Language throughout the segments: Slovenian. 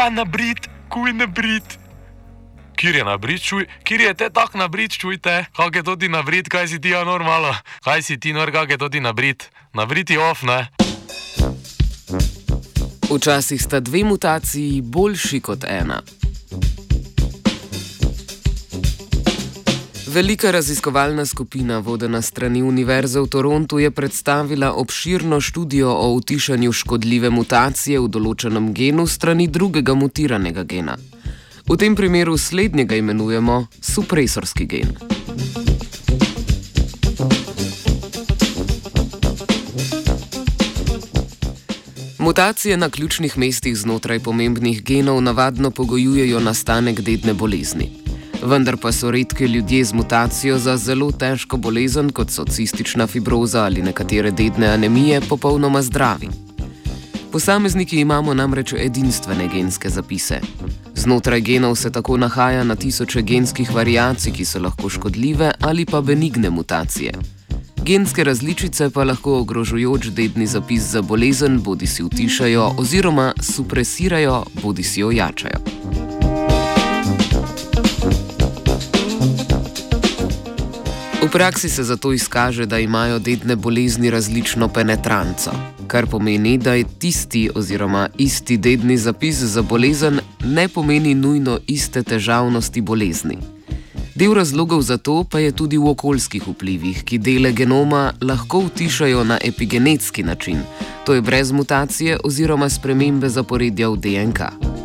ta nabrit, kuj nabrit. Kjer je nabrit, čuj, kjer je te tak nabrit, čujte, kak je to ti nabrit, kaj si ti normalo, kaj si ti kak je to ti nabrit, nabrit je off, ne? Včasih sta dve mutaciji boljši kot ena. Velika raziskovalna skupina, vodena strani Univerze v Torontu, je predstavila obširno študijo o utišanju škodljive mutacije v določenem genu strani drugega mutiranega gena. V tem primeru slednjega imenujemo supresorski gen. Mutacije na ključnih mestih znotraj pomembnih genov navadno pogojujejo nastanek dedne bolezni. Vendar pa so redki ljudje z mutacijo za zelo težko bolezen, kot so cistična fibroza ali nekatere dedne anemije, popolnoma zdravi. Posamezniki imamo namreč edinstvene genske zapise. Znotraj genov se tako nahaja na tisoče genskih variacij, ki so lahko škodljive ali pa benigne mutacije. Genske različice pa lahko ogrožujoč dedni zapis za bolezen bodisi utišajo oziroma supresirajo bodisi ojačajo. V praksi se zato izkaže, da imajo dedne bolezni različno penetranco, kar pomeni, da je tisti oziroma isti dedni zapis za bolezen ne pomeni nujno iste težavnosti bolezni. Del razlogov za to pa je tudi v okoljskih vplivih, ki dele genoma lahko utišajo na epigenetski način, to je brez mutacije oziroma spremembe zaporedja v DNK.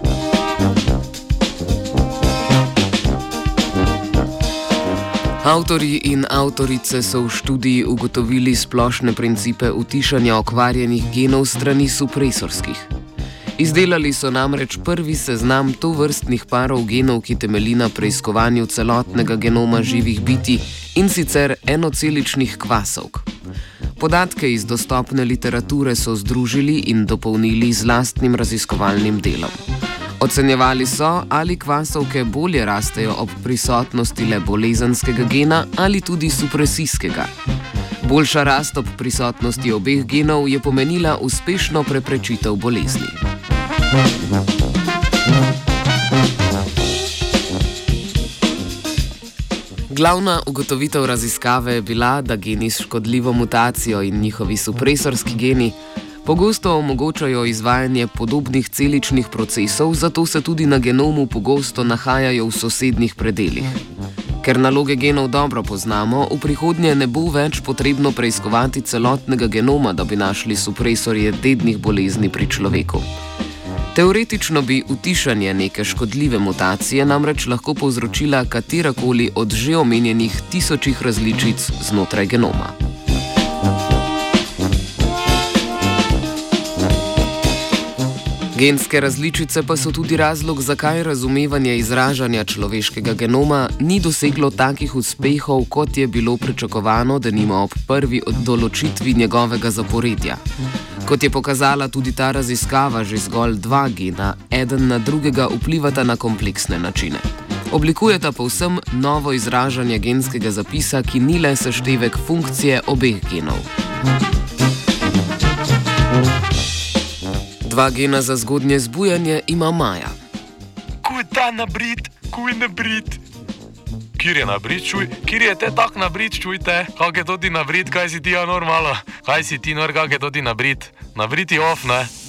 Avtorji in avtorice so v študiji ugotovili splošne principe utišanja okvarjenih genov strani supresorskih. Izdelali so namreč prvi seznam tovrstnih parov genov, ki temelji na preiskovanju celotnega genoma živih bitij, in sicer enoceličnih kvasovk. Podatke iz dostopne literature so združili in dopolnili z lastnim raziskovalnim delom. Ocenjevali so, ali kvasovke bolje rastejo ob prisotnosti le bolezenskega gena ali tudi supresijskega. Boljša rast ob prisotnosti obeh genov je pomenila uspešno preprečitev bolezni. Glavna ugotovitev raziskave je bila, da geni s škodljivo mutacijo in njihovi supresorski geni pogosto omogočajo izvajanje podobnih celičnih procesov, zato se tudi na genomu pogosto nahajajo v sosednjih predelih. Ker naloge genov dobro poznamo, v prihodnje ne bo več potrebno preiskovati celotnega genoma, da bi našli supresorje dednih bolezni pri človeku. Teoretično bi utišanje neke škodljive mutacije namreč lahko povzročila katerakoli od že omenjenih tisočih različic znotraj genoma. Genske različice pa so tudi razlog, zakaj razumevanje izražanja človeškega genoma ni doseglo takih uspehov, kot je bilo pričakovano, denimo ob prvi določitvi njegovega zaporedja. Kot je pokazala tudi ta raziskava, že zgolj dva gena, eden na drugega vplivata na kompleksne načine. Oblikujeta povsem novo izražanje genskega zapisa, ki ni le seštevek funkcije obeh genov. Dva gena za zgodnje zbujanje ima Maja. Kuj ta nabrit, kuj nabrit. Kjer je nabrit, čuj, kjer je te tak nabrit, čujte, kak je to ti nabrit, kaj si ti normalo, kaj si ti kak je to ti nabrit, nabrit je off, ne?